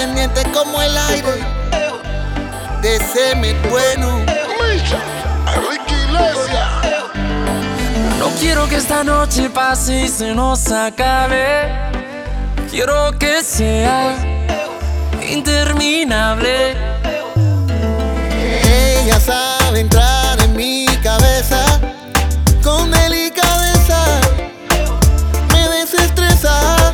independiente como el aire. De semen bueno. Enrique Iglesias. No quiero que esta noche pase y se nos acabe. Quiero que sea interminable. Ella sabe entrar en mi cabeza con delicadeza, me desestresa.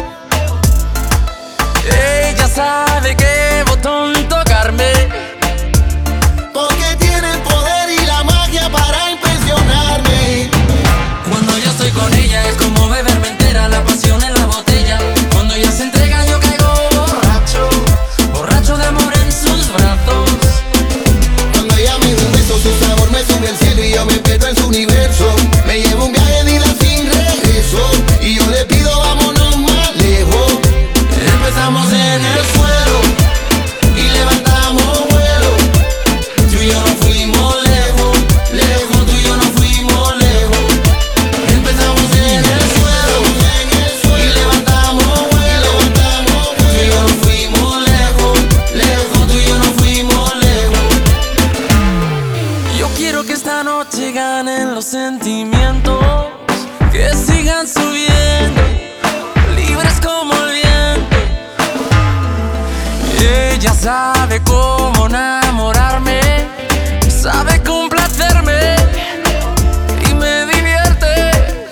Ella sabe qué botón tocarme, porque tiene el poder y la magia para impresionarme. Cuando yo estoy con ella es como beberme entera la pasión en la botella. Cuando ella se entrega yo caigo borracho, borracho de amor en sus brazos. Cuando ella me da un beso, su sabor me sube al cielo y yo me pierdo en su universo. Me llevo un viaje de ida sin regreso y yo le pido vámonos más lejos. Empezamos en el suelo y levantamos vuelo. Tú y yo nos fuimos lejos, lejos, tú y yo nos fuimos lejos. Empezamos en el suelo y levantamos vuelo. Tú y yo nos fuimos lejos, lejos, tú y yo nos fuimos lejos. Yo quiero que esta noche ganen los sentimientos, que sigan subiendo, libres como el viento. Y ella sabe cómo enamorarme, sabe complacerme y me divierte.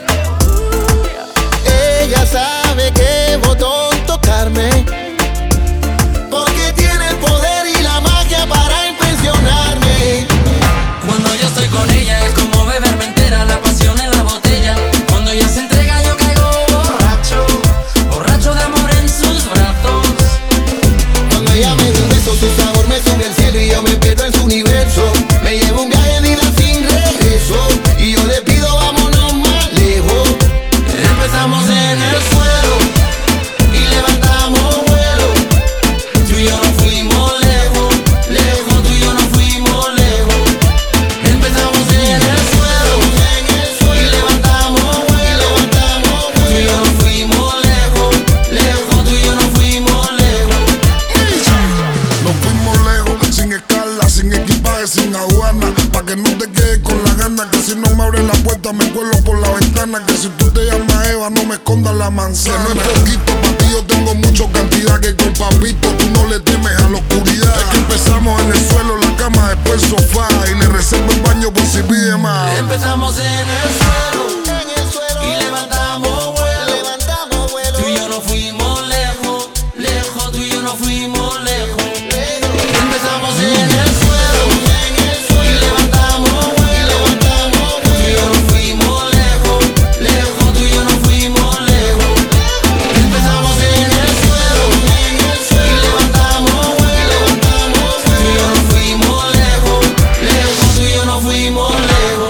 Ella sabe qué botón tocarme, porque tiene el poder y la magia para impresionarme. Cuando yo estoy con ella es como beberme entera la pasión en la botella. Cuando ella se entrega yo caigo borracho, borracho de amor en sus brazos. Cuando ella me da un beso, su sabor me sube al cielo y yo me pierdo en su universo. Me llevo un viaje de ida sin regreso y yo le pido vámonos más lejos. Empezamos en el suelo y levantamos vuelo. Tú y yo nos fuimos lejos, lejos, tú y yo nos fuimos lejos. Empezamos en el suelo y levantamos vuelo. Tú y yo nos fuimos lejos, lejos, tú y yo nos fuimos lejos. Nos fuimos lejos, sin escala, sin equipaje, sin aduana. Pa' que no te quedes con la gana, que si no me abres la puerta me cuelo por la ventana. Que si tú te llamas Eva no me escondas la manzana. Que no es poquito, pa' ti yo tengo mucho cantidad. Que con papito tú no le temes a la oscuridad. Es que empezamos en el suelo, la cama, después el sofá. Y le reservo el baño por si pide más. Empezamos en el suelo y levantamos vuelo. Tú y yo nos fuimos lejos, lejos, tú y yo nos fuimos lejos. Empezamos en el suelo y levantamos vuelo. Tú y yo nos fuimos lejos, lejos, tú y yo nos fuimos lejos. Empezamos en el suelo y levantamos vuelo. Tú y yo nos fuimos lejos, lejos, tú y yo nos fuimos lejos.